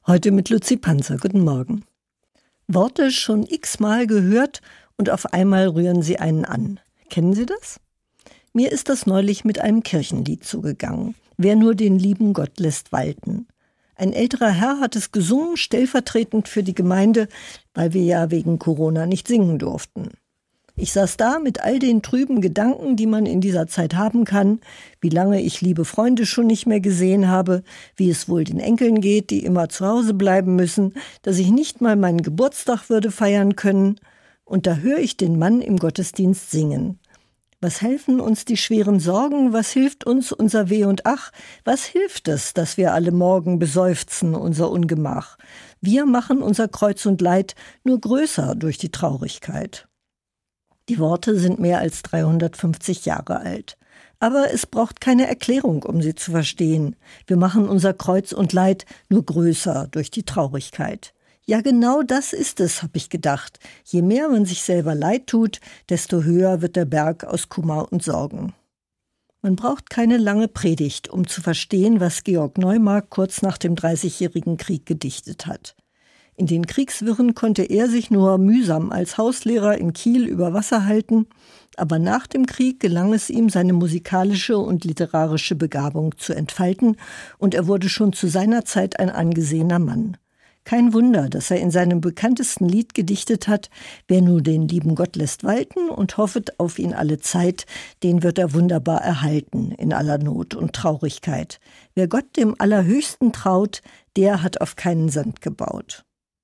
Heute mit Luzi Panzer. Guten Morgen. Worte schon x-mal gehört und auf einmal rühren sie einen an. Kennen Sie das? Mir ist das neulich mit einem Kirchenlied zugegangen. Wer nur den lieben Gott lässt walten. Ein älterer Herr hat es gesungen, stellvertretend für die Gemeinde, weil wir ja wegen Corona nicht singen durften. Ich saß da mit all den trüben Gedanken, die man in dieser Zeit haben kann, wie lange ich liebe Freunde schon nicht mehr gesehen habe, wie es wohl den Enkeln geht, die immer zu Hause bleiben müssen, dass ich nicht mal meinen Geburtstag würde feiern können. Und da höre ich den Mann im Gottesdienst singen. Was helfen uns die schweren Sorgen? Was hilft uns unser Weh und Ach? Was hilft es, dass wir alle Morgen beseufzen unser Ungemach? Wir machen unser Kreuz und Leid nur größer durch die Traurigkeit. Die Worte sind mehr als 350 Jahre alt. Aber es braucht keine Erklärung, um sie zu verstehen. Wir machen unser Kreuz und Leid nur größer durch die Traurigkeit. Ja, genau das ist es, habe ich gedacht. Je mehr man sich selber leid tut, desto höher wird der Berg aus Kummer und Sorgen. Man braucht keine lange Predigt, um zu verstehen, was Georg Neumark kurz nach dem Dreißigjährigen Krieg gedichtet hat. In den Kriegswirren konnte er sich nur mühsam als Hauslehrer in Kiel über Wasser halten, aber nach dem Krieg gelang es ihm, seine musikalische und literarische Begabung zu entfalten, und er wurde schon zu seiner Zeit ein angesehener Mann. Kein Wunder, dass er in seinem bekanntesten Lied gedichtet hat: Wer nur den lieben Gott lässt walten und hoffet auf ihn alle Zeit, den wird er wunderbar erhalten in aller Not und Traurigkeit. Wer Gott dem Allerhöchsten traut, der hat auf keinen Sand gebaut.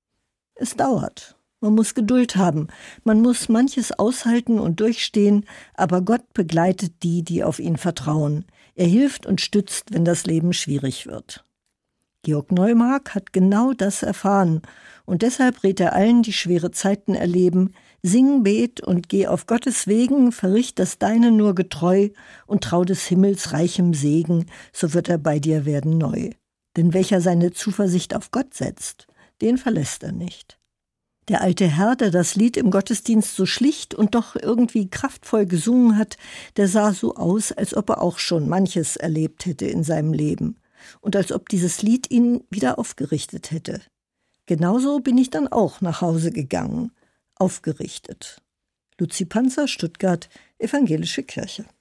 Es dauert. Man muss Geduld haben. Man muss manches aushalten und durchstehen, aber Gott begleitet die, die auf ihn vertrauen. Er hilft und stützt, wenn das Leben schwierig wird. Georg Neumark hat genau das erfahren, und deshalb rät er allen, die schwere Zeiten erleben: Sing, bet und geh auf Gottes Wegen, verricht das Deine nur getreu und trau des Himmels reichem Segen, so wird er bei dir werden neu. Denn welcher seine Zuversicht auf Gott setzt, den verlässt er nicht. Der alte Herr, der das Lied im Gottesdienst so schlicht und doch irgendwie kraftvoll gesungen hat, der sah so aus, als ob er auch schon manches erlebt hätte in seinem Leben und als ob dieses Lied ihn wieder aufgerichtet hätte. Genauso bin ich dann auch nach Hause gegangen, aufgerichtet. Luzi Panzer, Stuttgart, Evangelische Kirche.